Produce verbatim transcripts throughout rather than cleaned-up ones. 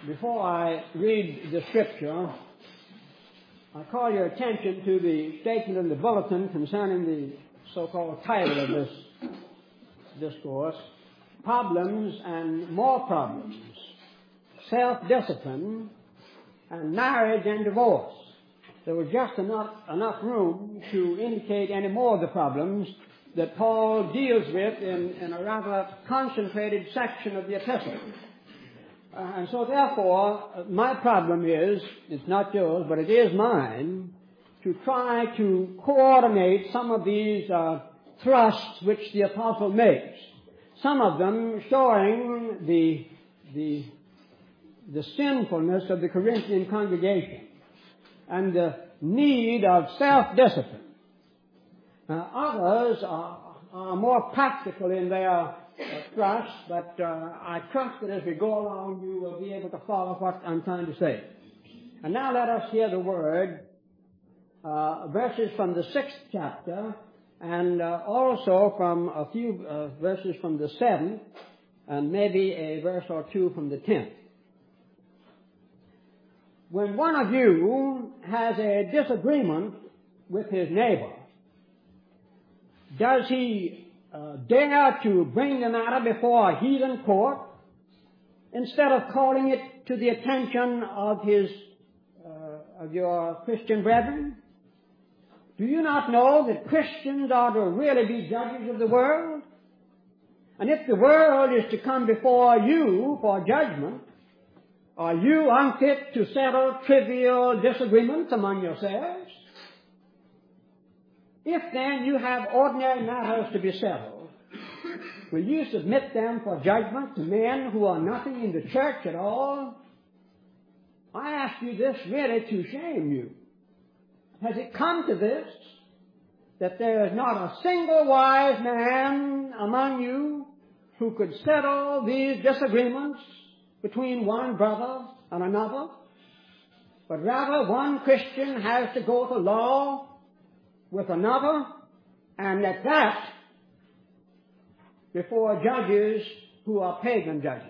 Before I read the scripture, I call your attention to the statement in the bulletin concerning the so-called title of this discourse, Problems and More Problems, Self-Discipline, and Marriage and Divorce. There was just enough, enough room to indicate any more of the problems that Paul deals with in, in a rather concentrated section of the epistle. Uh, and so therefore, uh, my problem is, it's not yours, but it is mine, to try to coordinate some of these uh, thrusts which the apostle makes. Some of them showing the, the, the sinfulness of the Corinthian congregation and the need of self-discipline. Uh, others are, are more practical in their uh, thrust, but uh, I trust that as we go along you will be able to follow what I'm trying to say. And now let us hear the word, uh, verses from the sixth chapter, and uh, also from a few uh, verses from the seventh, and maybe a verse or two from the tenth. When one of you has a disagreement with his neighbor, does he uh, dare to bring the matter before a heathen court instead of calling it to the attention of his uh, of your Christian brethren? Do you not know that Christians are to really be judges of the world? And if the world is to come before you for judgment, are you unfit to settle trivial disagreements among yourselves? If then you have ordinary matters to be settled, will you submit them for judgment to men who are nothing in the church at all? I ask you this really to shame you. Has it come to this, that there is not a single wise man among you who could settle these disagreements between one brother and another, but rather one Christian has to go to law with another, and at that, before judges who are pagan judges.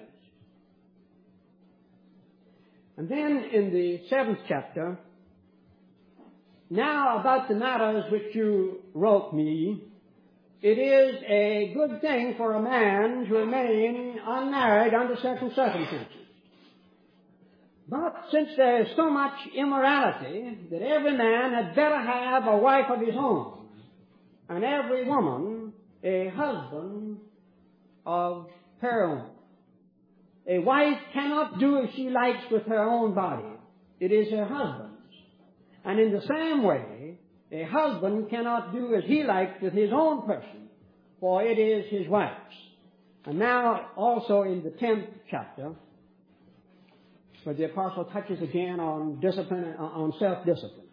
And then in the seventh chapter, now about the matters which you wrote me, it is a good thing for a man to remain unmarried under certain circumstances. But since there is so much immorality, that every man had better have a wife of his own, and every woman a husband of her own. A wife cannot do as she likes with her own body. It is her husband's. And in the same way, a husband cannot do as he likes with his own person, for it is his wife's. And now also in the tenth chapter, where the apostle touches again on discipline, on self-discipline.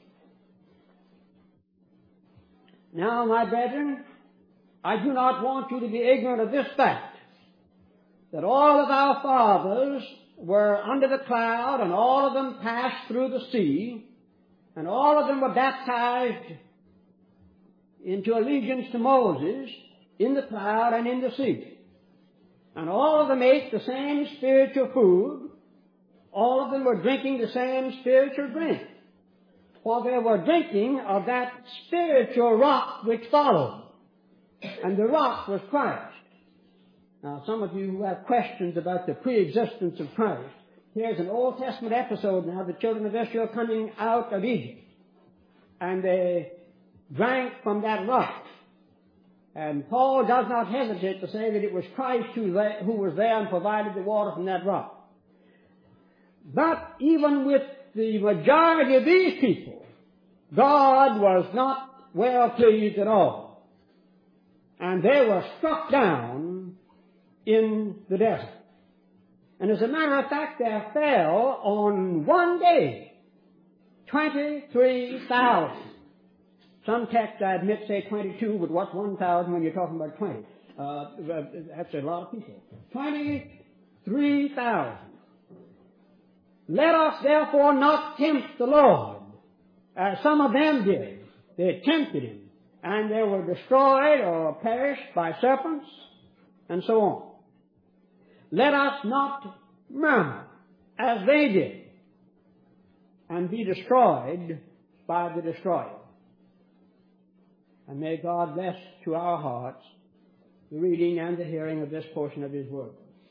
Now, my brethren, I do not want you to be ignorant of this fact, that all of our fathers were under the cloud, and all of them passed through the sea, and all of them were baptized into allegiance to Moses in the cloud and in the sea. And all of them ate the same spiritual food. All of them were drinking the same spiritual drink. For they were drinking of that spiritual rock which followed. And the rock was Christ. Now, some of you who have questions about the pre-existence of Christ, here's an Old Testament episode now, the children of Israel coming out of Egypt. And they drank from that rock. And Paul does not hesitate to say that it was Christ who, they, who was there and provided the water from that rock. But even with the majority of these people, God was not well pleased at all. And they were struck down in the desert. And as a matter of fact, there fell on one day twenty-three thousand. Some texts, I admit, say twenty-two, but what's one thousand when you're talking about twenty? Uh, that's a lot of people. twenty-three thousand. Let us therefore not tempt the Lord, as some of them did. They tempted him, and they were destroyed or perished by serpents, and so on. Let us not murmur, as they did and be destroyed by the destroyer. And may God bless to our hearts the reading and the hearing of this portion of His Word.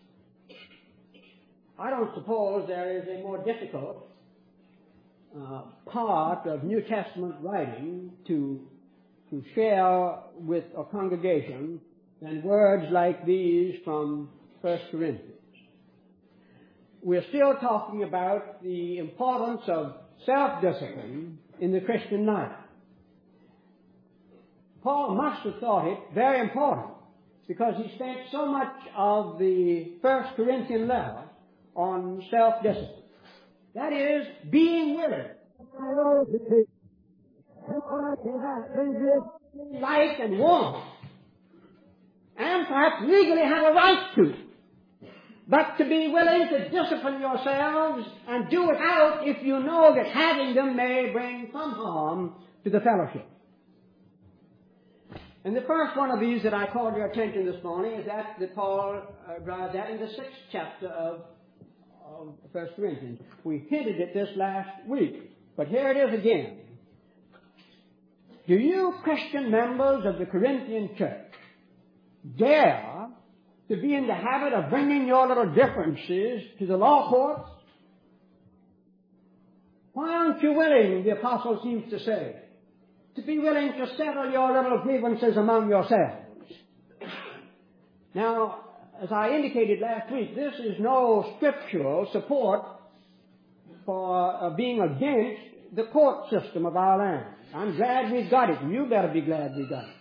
I don't suppose there is a more difficult uh, part of New Testament writing to, to share with a congregation than words like these from First Corinthians. We're still talking about the importance of self-discipline in the Christian life. Paul must have thought it very important because he spent so much of the First Corinthian letter on self-discipline. That is, being willing. Like and want, and perhaps legally have a right to, but to be willing to discipline yourselves and do it out if you know that having them may bring some harm to the fellowship. And the first one of these that I called your attention this morning is that that Paul uh, drives at in the sixth chapter of, of First Corinthians. We hinted at this last week, but here it is again. Do you Christian members of the Corinthian church dare to be in the habit of bringing your little differences to the law courts? Why aren't you willing, the apostle seems to say, to be willing to settle your little grievances among yourselves? Now, as I indicated last week, this is no scriptural support for uh, being against the court system of our land. I'm glad we've got it, and you better be glad we got it.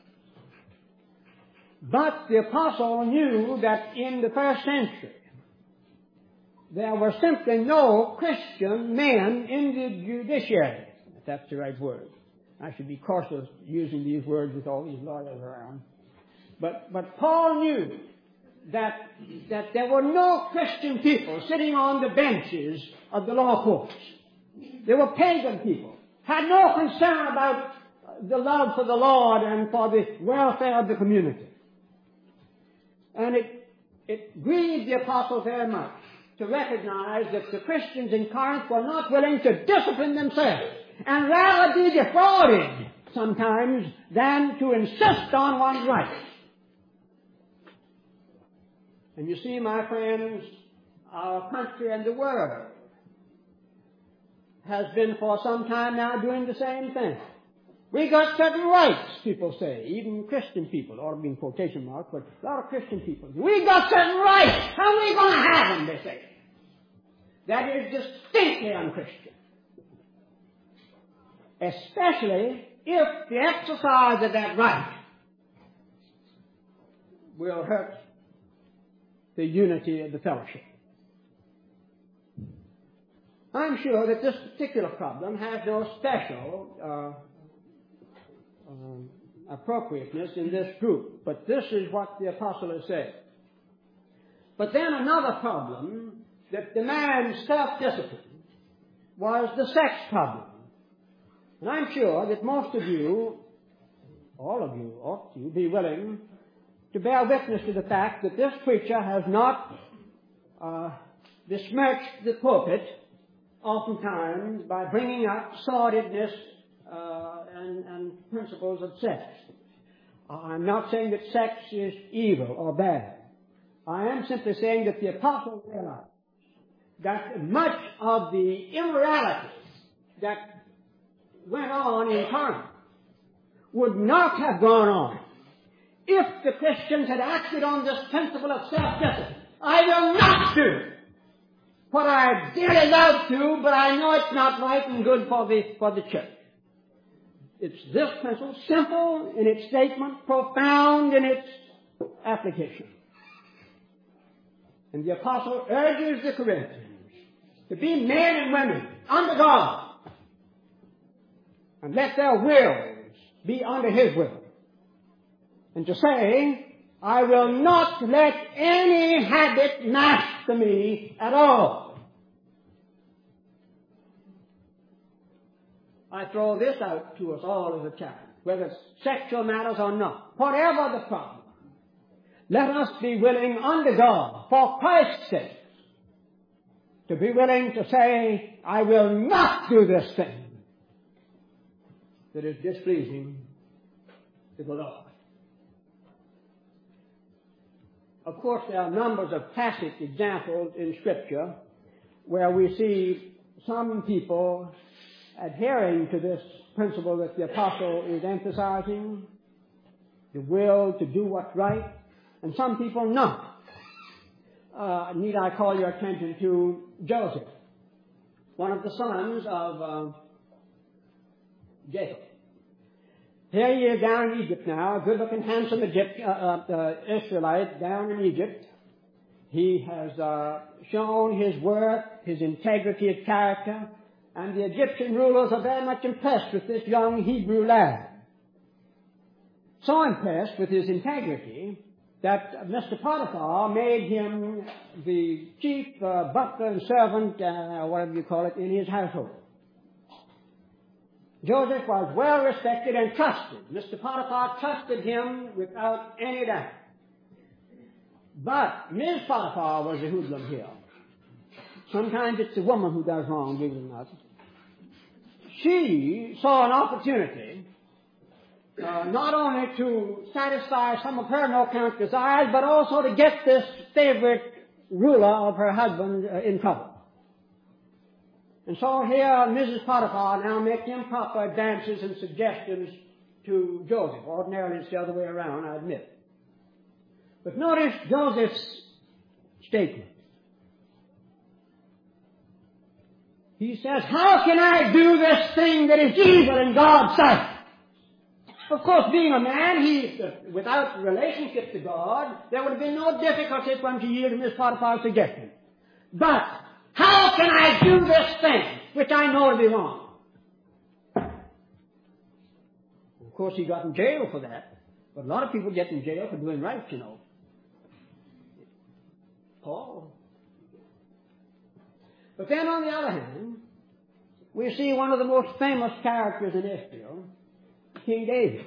But the apostle knew that in the first century, there were simply no Christian men in the judiciary, if that's the right word. I should be cautious using these words with all these lawyers around. But, but Paul knew that, that there were no Christian people sitting on the benches of the law courts. They were pagan people, had no concern about the love for the Lord and for the welfare of the community. And it, it grieved the apostle very much to recognize that the Christians in Corinth were not willing to discipline themselves and rather be defrauded sometimes than to insist on one's rights. And you see, my friends, our country and the world has been for some time now doing the same thing. We got certain rights, people say, even Christian people, ought to be in quotation marks, but a lot of Christian people. We got certain rights. How are we going to have them, they say. That is distinctly unchristian. Especially if the exercise of that right will hurt the unity of the fellowship. I'm sure that this particular problem has no special uh, um, appropriateness in this group, but this is what the apostle has said. But then another problem that demands self-discipline was the sex problem. And I'm sure that most of you, all of you, ought to be willing to bear witness to the fact that this preacher has not uh, besmirched the pulpit oftentimes by bringing up sordidness uh, and, and principles of sex. I'm not saying that sex is evil or bad. I am simply saying that the apostle realized that much of the immorality that went on in Corinth would not have gone on if the Christians had acted on this principle of self-discipline. I will not do what I dearly love to, but I know it's not right and good for the, for the church. It's this principle, simple in its statement, profound in its application. And the apostle urges the Corinthians to be men and women under God and let their wills be under His will. And to say, I will not let any habit master me at all. I throw this out to us all as a challenge, whether it's sexual matters or not. Whatever the problem, let us be willing under God, for Christ's sake, to be willing to say, I will not do this thing that is displeasing to the Lord. Of course, there are numbers of classic examples in Scripture where we see some people adhering to this principle that the apostle is emphasizing, the will to do what's right, and some people not. Uh, need I call your attention to Joseph, one of the sons of uh, Jacob. Here he is down in Egypt now, a good-looking, handsome Egypt, uh, uh, Israelite down in Egypt. He has uh, shown his worth, his integrity of character, and the Egyptian rulers are very much impressed with this young Hebrew lad. So impressed with his integrity that Mister Potiphar made him the chief uh, butler and servant, uh, whatever you call it, in his household. Joseph was well respected and trusted. Mister Potiphar trusted him without any doubt. But Miz Potiphar was a hoodlum here. Sometimes it's the woman who does wrong, believe it or not. She saw an opportunity uh, not only to satisfy some of her no-count desires, but also to get this favorite ruler of her husband uh, in trouble. And so here Missus Potiphar now makes improper advances and suggestions to Joseph. Ordinarily it's the other way around, I admit. But notice Joseph's statement. He says, how can I do this thing that is evil in God's sight? Of course, being a man, he, without relationship to God, there would have been no difficulty for him to yield to Miss Potiphar's suggestion. But, how can I do this thing, which I know to be wrong? Of course, he got in jail for that. But a lot of people get in jail for doing right, you know. Paul. But then on the other hand, we see one of the most famous characters in Israel, King David.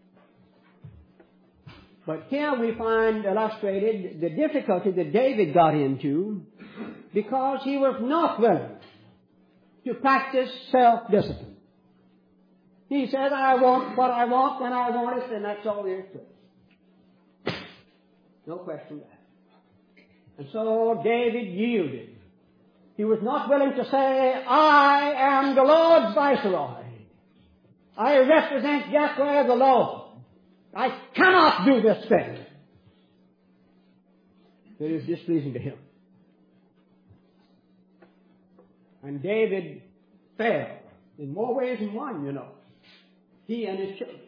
But here we find illustrated the difficulty that David got into because he was not willing to practice self-discipline. He said, I want what I want when I want it, and that's all there is to it. No question there. And so David yielded. He was not willing to say, I am the Lord's viceroy. I represent Yahweh the Lord. I cannot do this thing that is displeasing to him. And David failed in more ways than one, you know. He and his children.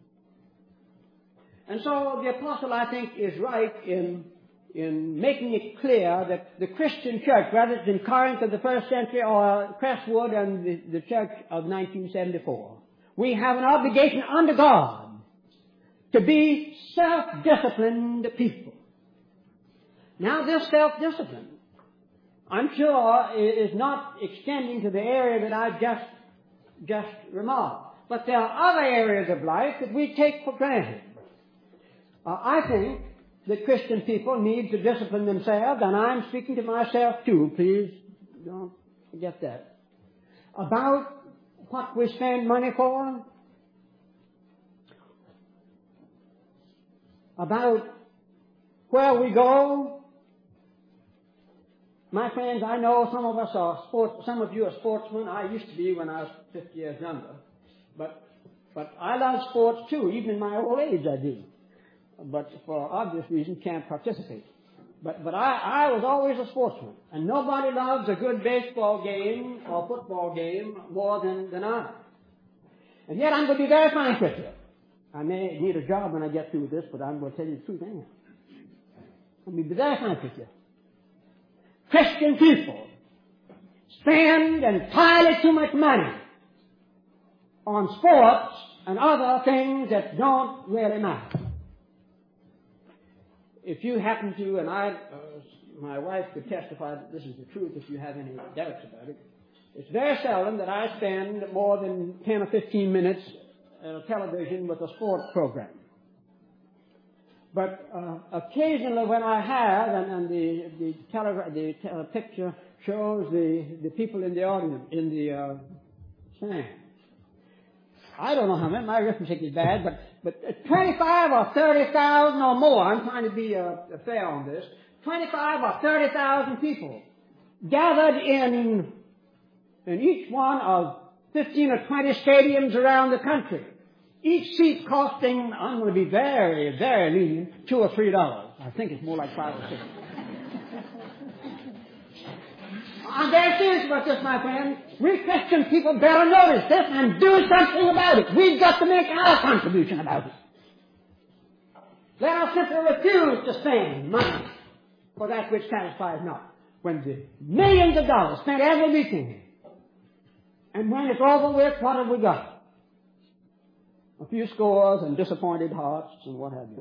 And so the apostle, I think, is right in in making it clear that the Christian church, whether it's in Corinth of the first century or Crestwood and the, the church of nineteen seventy-four, we have an obligation under God to be self-disciplined people. Now, this self-discipline, I'm sure, is not extending to the area that I've just, just remarked. But there are other areas of life that we take for granted. Uh, I think that Christian people need to discipline themselves, and I'm speaking to myself too, please don't forget that, about what we spend money for, about where we go. My friends, I know some of us are sports, some of you are sportsmen. I used to be when I was fifty years younger. But, but I love sports too, even in my old age I do. But for obvious reasons can't participate. But, but I, I was always a sportsman. And nobody loves a good baseball game or football game more than, than I. And yet I'm going to be very frank with you. I may need a job when I get through with this, but I'm going to tell you the truth anyhow. Let me be very frank with you. Christian people spend entirely too much money on sports and other things that don't really matter. If you happen to, and I, uh, my wife could testify that this is the truth if you have any doubts about it, it's very seldom that I spend more than ten or fifteen minutes on television with a sports program. But uh, occasionally when I have, and, and the, the, tele- the tele- picture shows the, the people in the audience, in the uh, stand. I don't know how many, my arithmetic is bad, but, but twenty-five or thirty thousand or more, I'm trying to be uh, fair on this, twenty-five or thirty thousand people gathered in, in each one of fifteen or twenty stadiums around the country. Each seat costing, I'm going to be very, very lenient, two or three dollars. I think it's more like five or six. I'm very serious about this, my friend. We Christian people better notice this and do something about it. We've got to make our contribution about it. Let us simply refuse to spend money for that which satisfies not. When the millions of dollars spent every weekend, and when it's over with, what have we got? A few scores and disappointed hearts and what have you.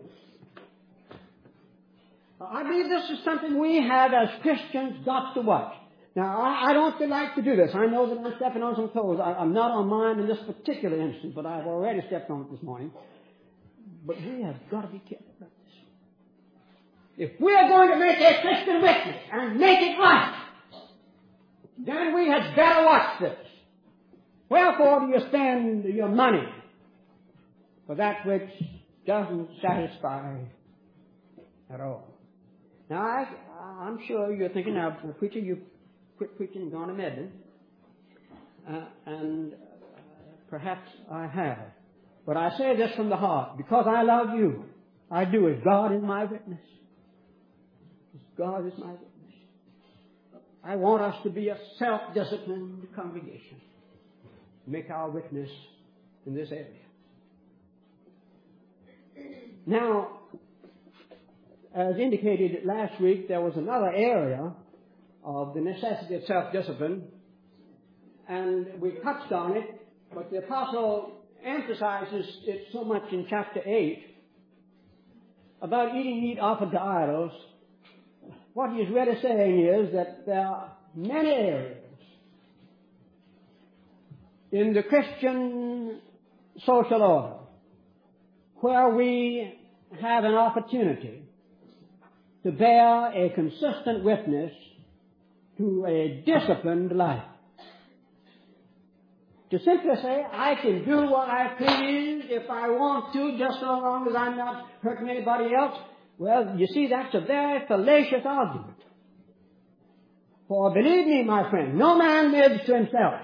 I believe this is something we have as Christians got to watch. Now, I, I don't like to do this. I know that I'm stepping on some toes. I, I'm not on mine in this particular instance, but I've already stepped on it this morning. But we have got to be careful about this. If we are going to make a Christian witness and make it right, then we had better watch this. Wherefore do you spend your money for that which doesn't satisfy at all? Now, I, I'm sure you're thinking, now, preacher, you quit preaching and gone to Medley. Uh, and uh, perhaps I have. But I say this from the heart. Because I love you, I do as God is my witness. As God is my witness. I want us to be a self-disciplined congregation. Make our witness in this area. Now, as indicated last week, there was another area of the necessity of self-discipline, and we touched on it, but the apostle emphasizes it so much in chapter eight about eating meat offered to idols. What he is really saying is that there are many areas in the Christian social order where we have an opportunity to bear a consistent witness to a disciplined life. To simply say, I can do what I please if I want to, just so long as I'm not hurting anybody else. Well, you see, that's a very fallacious argument. For believe me, my friend, no man lives to himself.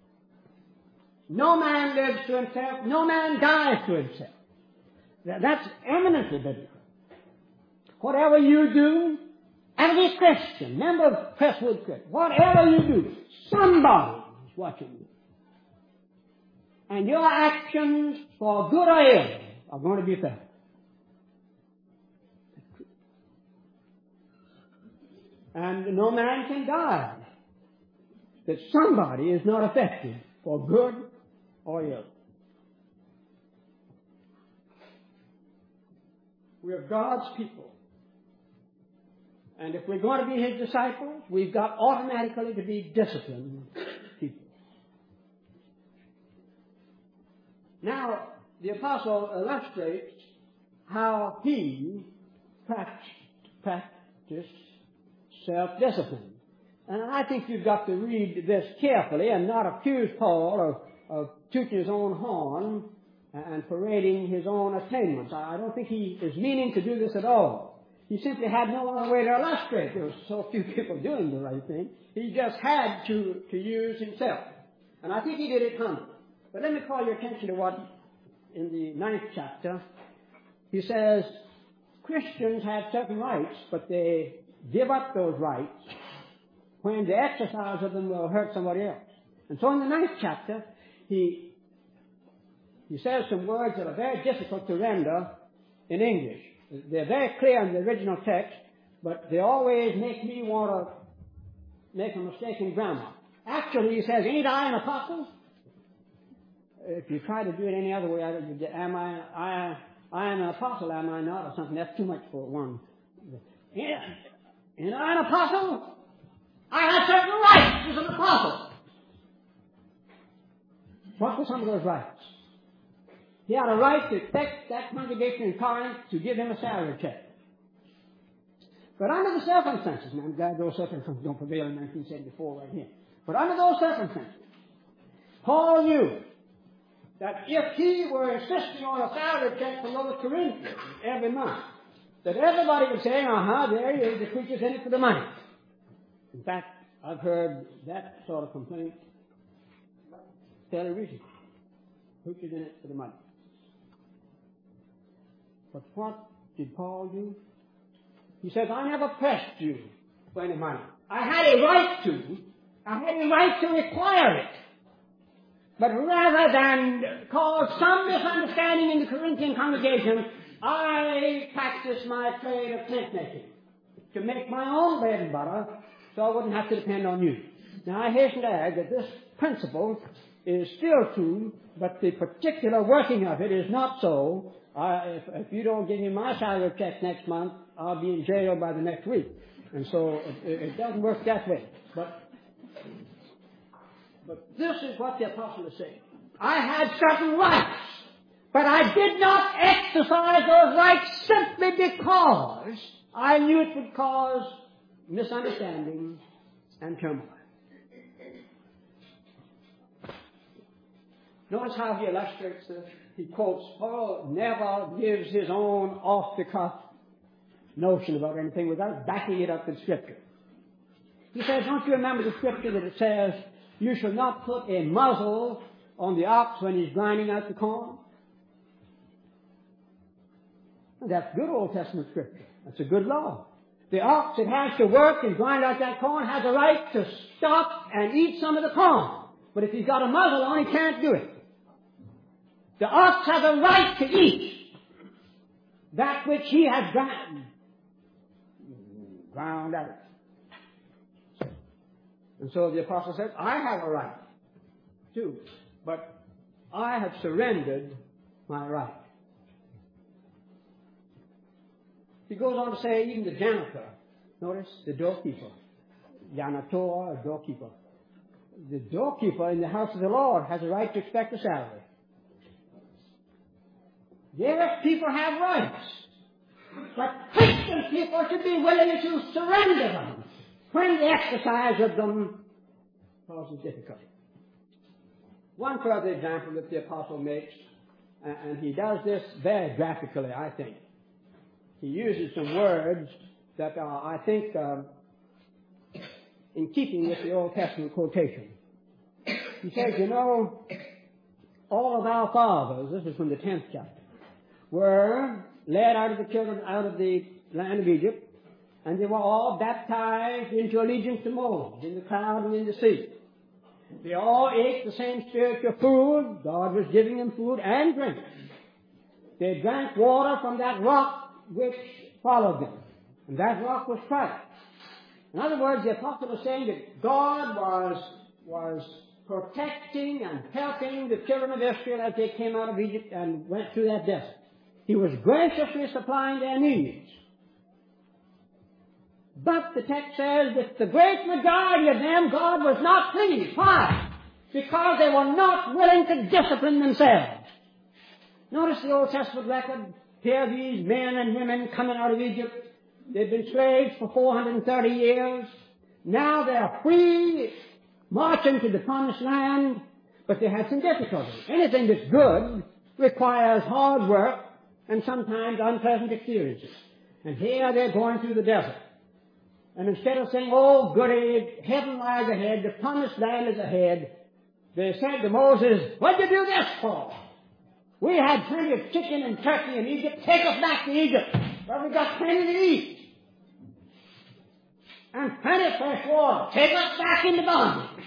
No man lives to himself. No man dies to himself. That's eminently biblical. Whatever you do, and it is Christian, member of Crestwood Church, whatever you do, somebody is watching you. And your actions, for good or ill, are going to be felt. And no man can die that somebody is not affected for good or ill. We are God's people. And if we're going to be His disciples, we've got automatically to be disciplined people. Now, the apostle illustrates how he practiced self-discipline. And I think you've got to read this carefully and not accuse Paul of, of tooting his own horn and parading his own attainments. I don't think he is meaning to do this at all. He simply had no other way to illustrate. There were so few people doing the right thing. He just had to, to use himself. And I think he did it humbly. But let me call your attention to what, in the ninth chapter, he says, Christians have certain rights, but they give up those rights when the exercise of them will hurt somebody else. And so in the ninth chapter, he, he says some words that are very difficult to render in English. They're very clear in the original text, but they always make me want to make a mistake in grammar. Actually, he says, ain't I an apostle? If you try to do it any other way, am I, I, I am an apostle, am I not, or something? That's too much for one. Yeah. Ain't I an apostle? I have certain rights as an apostle. What were some of those rights? He had a right to expect that congregation in Corinth to give him a salary check. But under the circumstances, and I'm glad those circumstances don't prevail in nineteen seventy-four right here, but under those circumstances, Paul knew that if he were insisting on a salary check from those Corinthians every month, that everybody would say, uh-huh, there he is, the preacher's in it for the money. In fact, I've heard that sort of complaint fairly recently. Preacher's in it for the money. But what did Paul do? He says, I never pressed you for any money. I had a right to. I had a right to require it. But rather than cause some misunderstanding in the Corinthian congregation, I practiced my trade of tent making to make my own bread and butter so I wouldn't have to depend on you. Now, I hasten to add that this principle is still true, but the particular working of it is not so. I, if, if you don't give me my salary check next month, I'll be in jail by the next week. And so it, it doesn't work that way. But, but this is what the apostle is saying. I had certain rights, but I did not exercise those rights simply because I knew it would cause misunderstanding and turmoil. Notice how he illustrates this. He quotes, Paul never gives his own off-the-cuff notion about anything without backing it up in Scripture. He says, don't you remember the Scripture that it says, you shall not put a muzzle on the ox when he's grinding out the corn? And that's good Old Testament Scripture. That's a good law. The ox that has to work and grind out that corn has a right to stop and eat some of the corn. But if he's got a muzzle on, he can't do it. The ox has a right to eat that which he has ground, ground out. And so the apostle says, I have a right too, but I have surrendered my right. He goes on to say, even the janitor, notice the doorkeeper, janitor, a doorkeeper. The doorkeeper in the house of the Lord has a right to expect a salary. Yes, people have rights, but Christian people should be willing to surrender them when the exercise of them causes difficulty. One further example that the apostle makes, and he does this very graphically, I think. He uses some words that are, I think, uh, in keeping with the Old Testament quotation. He says, you know, all of our fathers, this is from the tenth chapter, were led out of the children, out of the land of Egypt, and they were all baptized into allegiance to Moses in the cloud and in the sea. They all ate the same spiritual food. God was giving them food and drink. They drank water from that rock which followed them, and that rock was Christ. In other words, the apostle was saying that God was, was protecting and helping the children of Israel as they came out of Egypt and went through that desert. He was graciously supplying their needs. But the text says that the great majority of them, God was not pleased. Why? Because they were not willing to discipline themselves. Notice the Old Testament record. Here these men and women coming out of Egypt. They've been slaves for four hundred thirty years. Now they're free, marching to the promised land, but they had some difficulties. Anything that's good requires hard work and sometimes unpleasant experiences. And here they're going through the desert. And instead of saying, oh, goody, heaven lies ahead, the promised land is ahead, they said to Moses, what'd you do this for? We had plenty of chicken and turkey in Egypt. Take us back to Egypt, where we got plenty to eat. And plenty of fresh water. Take us back into bondage.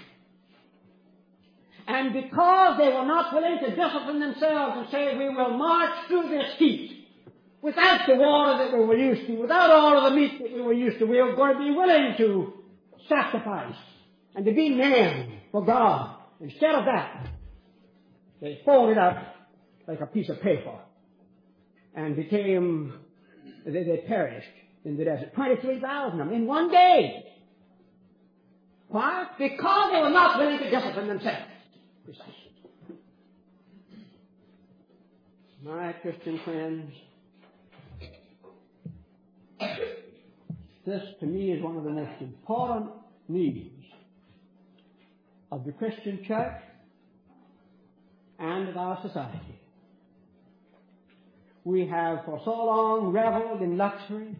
And because they were not willing to discipline themselves and say, we will march through this heat, without the water that we were used to, without all of the meat that we were used to, we were going to be willing to sacrifice and to be men for God. Instead of that, they folded up like a piece of paper and became, they, they perished in the desert. twenty-three thousand of them in one day. Why? Because they were not willing to discipline themselves. Precisely. My Christian friends, this to me is one of the most important needs of the Christian church and of our society. We have for so long reveled in luxury.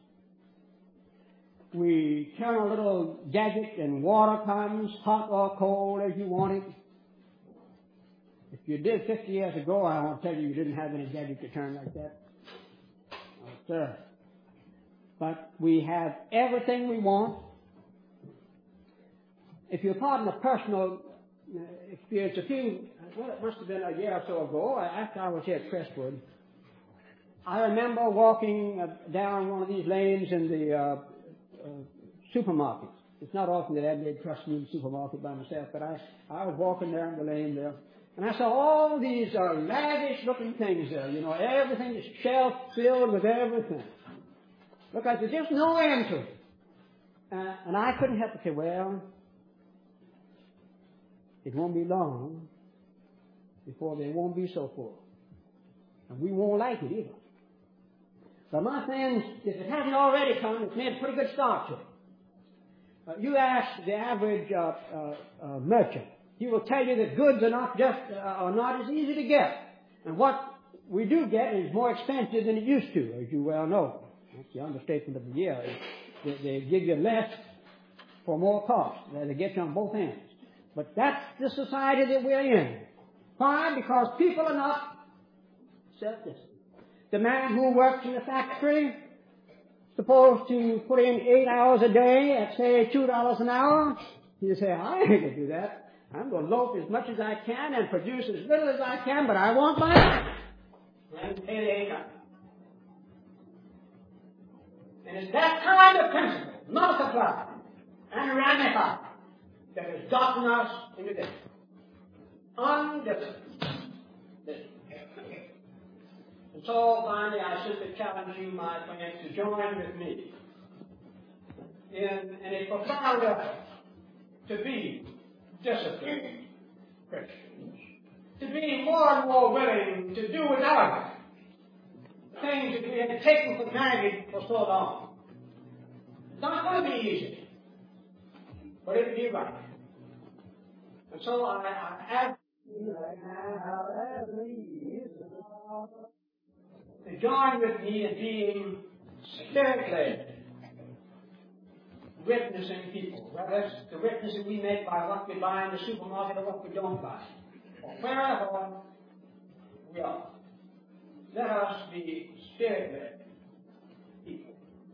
We turn a little gadget and water comes, hot or cold as you want it. If you did fifty years ago, I won't tell you you didn't have any gadget to turn like that. No, sir. But we have everything we want. If you'll pardon a personal experience, a few, well, it must have been a year or so ago, after I was here at Crestwood, I remember walking uh, down one of these lanes in the uh, uh, supermarket. It's not often that Adelaide trusts me in the supermarket by myself, but I, I was walking down the lane there, and I saw all these uh, lavish-looking things there. You know, everything is shelf-filled with everything. Look like there's just no end to it. Uh, and I couldn't help but say, well, it won't be long before they won't be so full. And we won't like it either. But my friends, if it hasn't already come, it's made a pretty good start to it. Uh, you ask the average uh, uh, uh, merchant, he will tell you that goods are not just uh, are not as easy to get, and what we do get is more expensive than it used to, as you well know. That's the understatement of the year. They, they give you less for more cost. They get you on both ends. But that's the society that we're in. Why? Because people are not self-disciplined. The man who works in a factory, supposed to put in eight hours a day at, say, two dollars an hour, he'll say, I ain't going to do that. I'm going to loaf as much as I can and produce as little as I can, but I want my money. And pay the income. And it's that kind of principle, multiplied and ramified, that has gotten us into this. Undisciplined. And so, finally, I simply challenge you, my friends, to join with me in, in a profound effort to be disciplined Christians, to be more and more willing to do without things that we have taken for granted for so long. It's not going to be easy, but it'll be right. And so I, I ask you right now, to join with me in being spirit-led, witnessing people, whether it's the witnessing we make by what we buy in the supermarket or what we don't buy, or wherever we are. Let us be spirit-led people.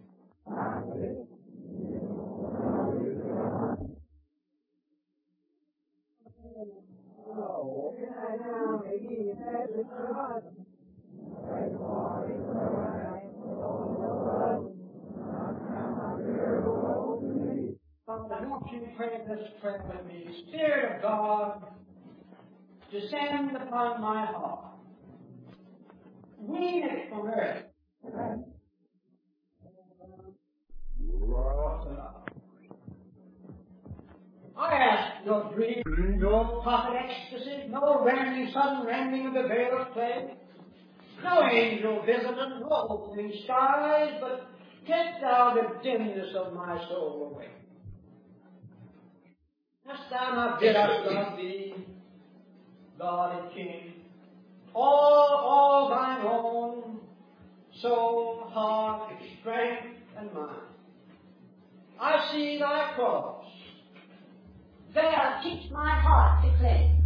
Father, won't you pray this prayer with me? Spirit of God, descend upon my heart. Wean it from earth. I ask no dream, no prophet ecstasy, no rending, sudden rending of the veil of clay, no angel visitant, no opening skies, but take thou the dimness of my soul away. Hast thou not bid us love thee, God and King, all, all thine own, soul, heart, strength, and mind? I see thy cross. There teach my heart to cling.